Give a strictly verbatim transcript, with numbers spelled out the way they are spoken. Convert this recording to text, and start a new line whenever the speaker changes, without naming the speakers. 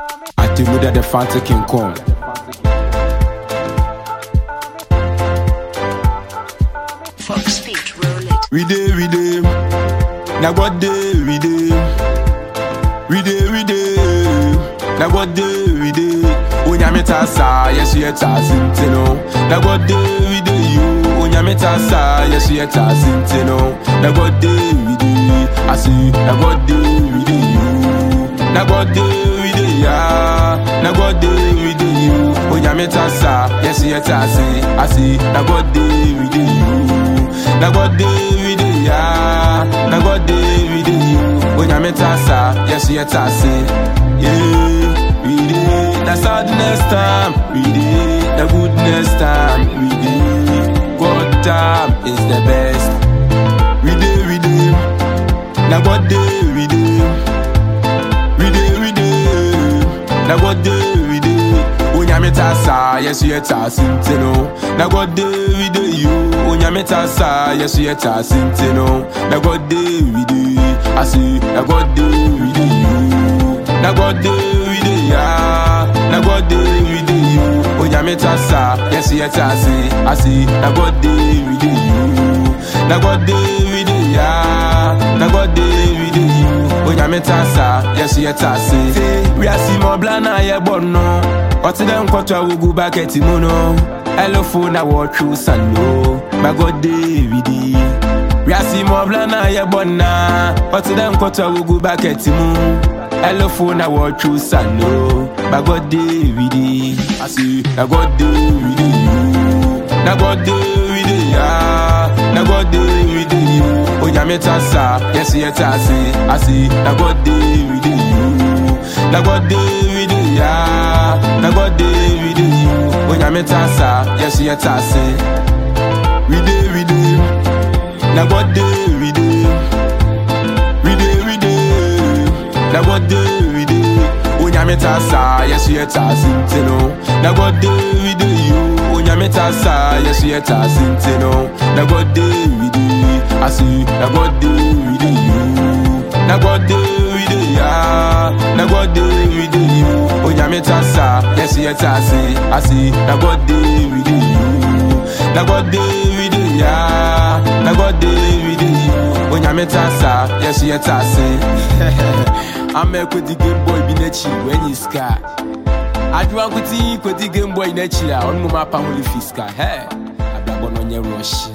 I tell you that the Fanta King Kong.
Fox Beat, roll it.
We day, we day. Now what day, we day. We day, we day. Now what day, we day. Onyameta sa, yes, you ta sintino. Now what day, we day, you. Onyameta sa, yes, you ta sintino. Now what day, we day. I see, now what day, we day, you. Now what day, we day, yeah. Now what day, we day, you. Onyameta sa, yes, you ta see. I see, now what day, we day, you. Now what day, we day, yeah. Now what day, we day, you. Onyameta sa, yes, you ta see. Yeah, we day. The sadness time, we did. The goodness time, we did. God time is the best. We did, we did. Now God day, we did. We did, we did. Now God day, we did. Onyameta sa, yes you ta sintino. Now God day, we did you. Onyameta sa, yes you ta sintino. Now God day, we did. I see. Now God day, we did you. Now God day, we did yeah. Na God day we do you. Onyameta sa, yes you ta see. I see. Na God day we do you. Na God day we do ya. Na God day we do you. Onyameta sa, yes you ta see. We are see more blana ye bono. Oti dem kwatwa wugu baketi mono. Elofo na watch you sando. Na God day we do. We are see more blana ye bona. Oti dem kwatwa wugu baketi mono. Hello phone, I watch you, son, no. My God, day, we did. I see, I got day, we did you. I got day, we did, yeah. I got day, we did you. Onyameta sa, yes, yes, I see. I see, I got day, we did you. I got day, we did, yeah. I got day, we did you. Onyameta sa, yes, yes, I see. We did, we did. I got day, we did. We did, we did. Na God day we day. Onyameta sa, yes you ta sintino. Na God day we day you. Onyameta sa, yes you ta sintino. Na God day we day. I see. Na God day we day you. Na God day we day ya. Na God day we day you. Onyameta sa, yes you ta see. I see. Na God day we day you. Na God day we day ya. Na God day we day you. Onyameta sa, yes you ta see. I'm a pretty game boy binechi when you scar. I do want to see pretty game boy nechi on my family fiscal. Hey, I don't want to rush.